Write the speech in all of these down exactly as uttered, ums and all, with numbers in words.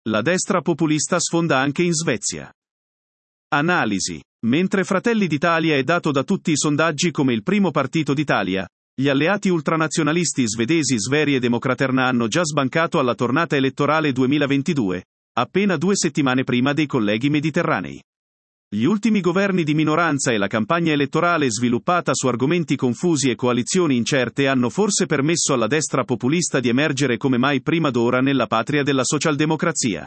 La destra populista sfonda anche in Svezia. Analisi. Mentre Fratelli d'Italia è dato da tutti i sondaggi come il primo partito d'Italia, gli alleati ultranazionalisti svedesi Sverigedemokraterna hanno già sbancato alla tornata elettorale duemilaventidue, appena due settimane prima dei colleghi mediterranei. Gli ultimi governi di minoranza e la campagna elettorale sviluppata su argomenti confusi e coalizioni incerte hanno forse permesso alla destra populista di emergere come mai prima d'ora nella patria della socialdemocrazia.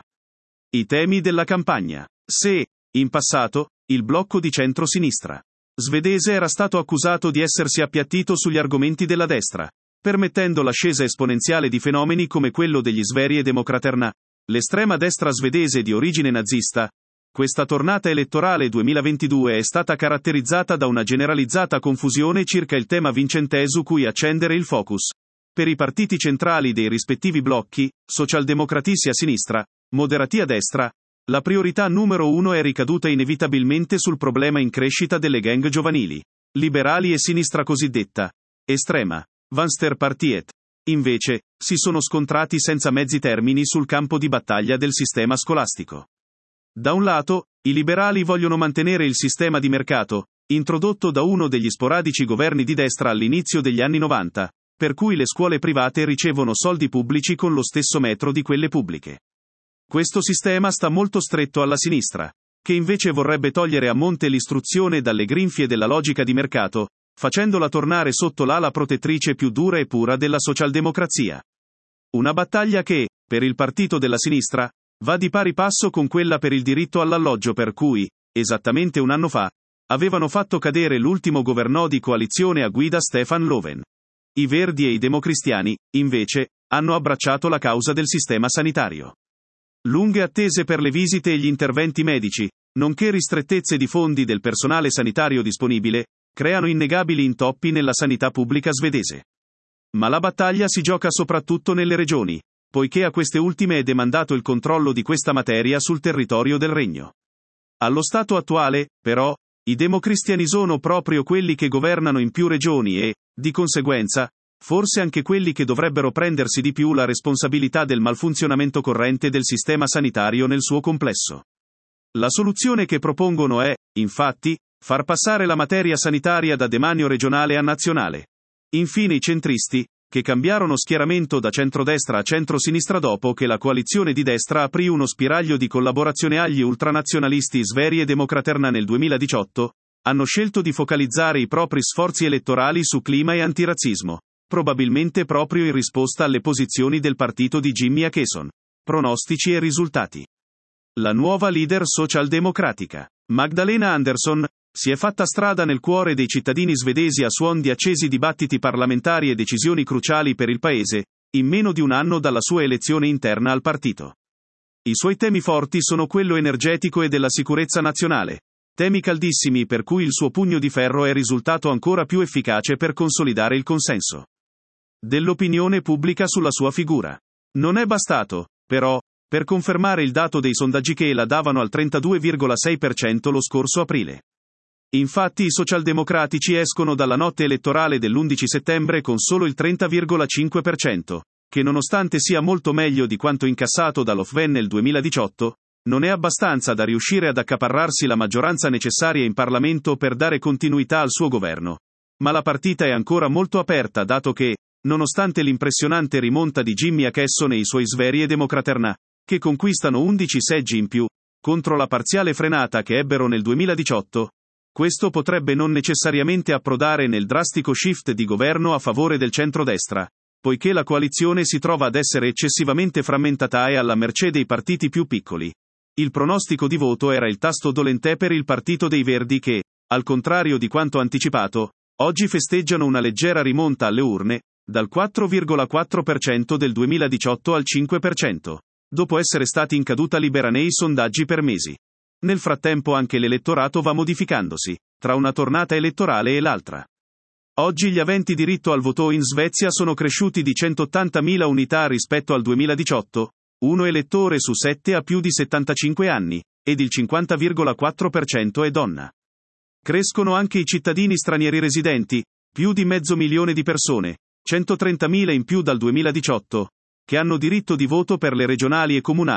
I temi della campagna. Se, in passato, il blocco di centro-sinistra svedese era stato accusato di essersi appiattito sugli argomenti della destra, permettendo l'ascesa esponenziale di fenomeni come quello degli Sverigedemokraterna, l'estrema destra svedese di origine nazista, questa tornata elettorale duemilaventidue è stata caratterizzata da una generalizzata confusione circa il tema vincente su cui accendere il focus. Per i partiti centrali dei rispettivi blocchi, socialdemocratici a sinistra, moderati a destra, la priorità numero uno è ricaduta inevitabilmente sul problema in crescita delle gang giovanili. Liberali e sinistra cosiddetta estrema, Vänsterpartiet, invece, si sono scontrati senza mezzi termini sul campo di battaglia del sistema scolastico. Da un lato, i liberali vogliono mantenere il sistema di mercato, introdotto da uno degli sporadici governi di destra all'inizio degli anni novanta, per cui le scuole private ricevono soldi pubblici con lo stesso metro di quelle pubbliche. Questo sistema sta molto stretto alla sinistra, che invece vorrebbe togliere a monte l'istruzione dalle grinfie della logica di mercato, facendola tornare sotto l'ala protettrice più dura e pura della socialdemocrazia. Una battaglia che, per il partito della sinistra, va di pari passo con quella per il diritto all'alloggio per cui, esattamente un anno fa, avevano fatto cadere l'ultimo governo di coalizione a guida Stefan Löfven. I Verdi e i Democristiani, invece, hanno abbracciato la causa del sistema sanitario. Lunghe attese per le visite e gli interventi medici, nonché ristrettezze di fondi del personale sanitario disponibile, creano innegabili intoppi nella sanità pubblica svedese. Ma la battaglia si gioca soprattutto nelle regioni, poiché a queste ultime è demandato il controllo di questa materia sul territorio del regno. Allo stato attuale, però, i democristiani sono proprio quelli che governano in più regioni e, di conseguenza, forse anche quelli che dovrebbero prendersi di più la responsabilità del malfunzionamento corrente del sistema sanitario nel suo complesso. La soluzione che propongono è, infatti, far passare la materia sanitaria da demanio regionale a nazionale. Infine i centristi, che cambiarono schieramento da centrodestra a centrosinistra dopo che la coalizione di destra aprì uno spiraglio di collaborazione agli ultranazionalisti Sverigedemokraterna nel duemiladiciotto, hanno scelto di focalizzare i propri sforzi elettorali su clima e antirazzismo, probabilmente proprio in risposta alle posizioni del partito di Jimmy Åkesson. Pronostici e risultati. La nuova leader socialdemocratica, Magdalena Andersson, si è fatta strada nel cuore dei cittadini svedesi a suon di accesi dibattiti parlamentari e decisioni cruciali per il paese, in meno di un anno dalla sua elezione interna al partito. I suoi temi forti sono quello energetico e della sicurezza nazionale, temi caldissimi per cui il suo pugno di ferro è risultato ancora più efficace per consolidare il consenso dell'opinione pubblica sulla sua figura. Non è bastato, però, per confermare il dato dei sondaggi che la davano al trentadue virgola sei per cento lo scorso aprile. Infatti i socialdemocratici escono dalla notte elettorale dell'undici settembre con solo il trenta virgola cinque per cento, che nonostante sia molto meglio di quanto incassato da Löfven nel duemiladiciotto, non è abbastanza da riuscire ad accaparrarsi la maggioranza necessaria in Parlamento per dare continuità al suo governo. Ma la partita è ancora molto aperta dato che, nonostante l'impressionante rimonta di Jimmy Åkesson e i suoi Sverigedemokraterna, che conquistano undici seggi in più, contro la parziale frenata che ebbero nel duemiladiciotto, questo potrebbe non necessariamente approdare nel drastico shift di governo a favore del centrodestra, poiché la coalizione si trova ad essere eccessivamente frammentata e alla mercé dei partiti più piccoli. Il pronostico di voto era il tasto dolente per il partito dei Verdi che, al contrario di quanto anticipato, oggi festeggiano una leggera rimonta alle urne, dal quattro virgola quattro per cento del duemiladiciotto al cinque per cento, dopo essere stati in caduta libera nei sondaggi per mesi. Nel frattempo anche l'elettorato va modificandosi, tra una tornata elettorale e l'altra. Oggi gli aventi diritto al voto in Svezia sono cresciuti di centottantamila unità rispetto al duemiladiciotto, uno elettore su sette ha più di settantacinque anni, ed il cinquanta virgola quattro per cento è donna. Crescono anche i cittadini stranieri residenti, più di mezzo milione di persone, centotrentamila in più dal duemiladiciotto, che hanno diritto di voto per le regionali e comunali,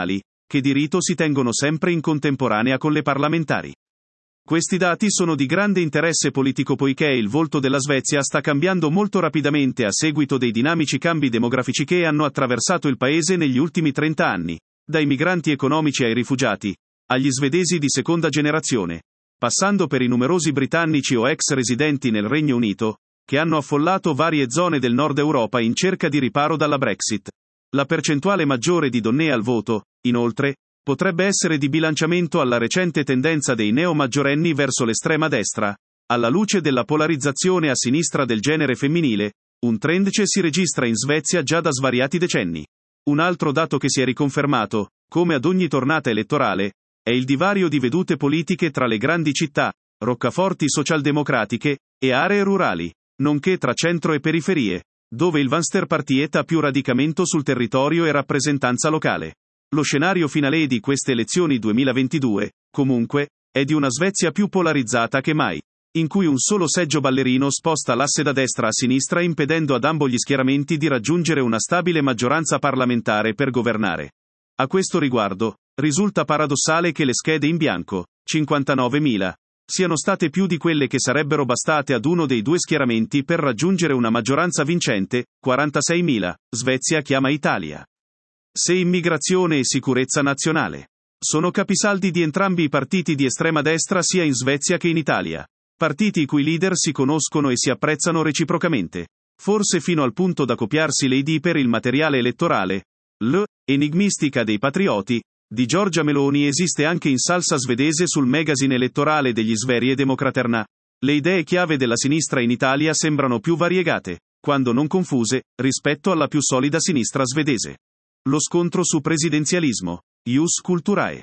che di rito si tengono sempre in contemporanea con le parlamentari. Questi dati sono di grande interesse politico poiché il volto della Svezia sta cambiando molto rapidamente a seguito dei dinamici cambi demografici che hanno attraversato il paese negli ultimi trenta anni, dai migranti economici ai rifugiati, agli svedesi di seconda generazione, passando per i numerosi britannici o ex residenti nel Regno Unito, che hanno affollato varie zone del nord Europa in cerca di riparo dalla Brexit. La percentuale maggiore di donne al voto, inoltre, potrebbe essere di bilanciamento alla recente tendenza dei neo-maggiorenni verso l'estrema destra, alla luce della polarizzazione a sinistra del genere femminile, un trend che si registra in Svezia già da svariati decenni. Un altro dato che si è riconfermato, come ad ogni tornata elettorale, è il divario di vedute politiche tra le grandi città, roccaforti socialdemocratiche, e aree rurali, nonché tra centro e periferie, dove il Venstrepartiet ha più radicamento sul territorio e rappresentanza locale. Lo scenario finale di queste elezioni duemilaventidue, comunque, è di una Svezia più polarizzata che mai, in cui un solo seggio ballerino sposta l'asse da destra a sinistra impedendo ad ambo gli schieramenti di raggiungere una stabile maggioranza parlamentare per governare. A questo riguardo, risulta paradossale che le schede in bianco, cinquantanovemila, siano state più di quelle che sarebbero bastate ad uno dei due schieramenti per raggiungere una maggioranza vincente, quarantaseimila, Svezia chiama Italia. Se immigrazione e sicurezza nazionale sono capisaldi di entrambi i partiti di estrema destra sia in Svezia che in Italia. Partiti i cui leader si conoscono e si apprezzano reciprocamente. Forse fino al punto da copiarsi le idee per il materiale elettorale. L' enigmistica dei patrioti di Giorgia Meloni esiste anche in salsa svedese sul magazine elettorale degli Sverigedemokraterna. Le idee chiave della sinistra in Italia sembrano più variegate, quando non confuse, rispetto alla più solida sinistra svedese. Lo scontro su presidenzialismo, ius culturae,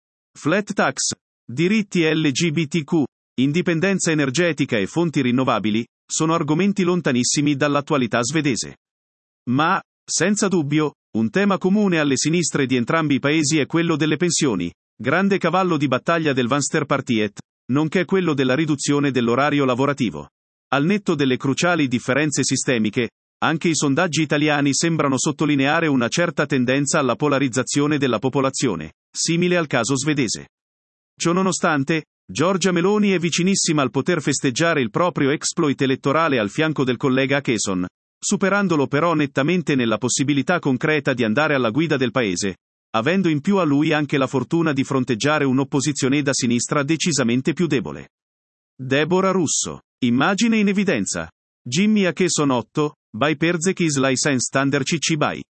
flat tax, diritti L G B T Q, indipendenza energetica e fonti rinnovabili, sono argomenti lontanissimi dall'attualità svedese. Ma, senza dubbio, un tema comune alle sinistre di entrambi i paesi è quello delle pensioni, grande cavallo di battaglia del Venstrepartiet, nonché quello della riduzione dell'orario lavorativo. Al netto delle cruciali differenze sistemiche, anche i sondaggi italiani sembrano sottolineare una certa tendenza alla polarizzazione della popolazione, simile al caso svedese. Ciononostante, Giorgia Meloni è vicinissima al poter festeggiare il proprio exploit elettorale al fianco del collega Kesson, superandolo però nettamente nella possibilità concreta di andare alla guida del paese, avendo in più a lui anche la fortuna di fronteggiare un'opposizione da sinistra decisamente più debole. Deborah Russo. Immagine in evidenza. Jimmy a Kesson otto, by Perzekis License Standard C C by.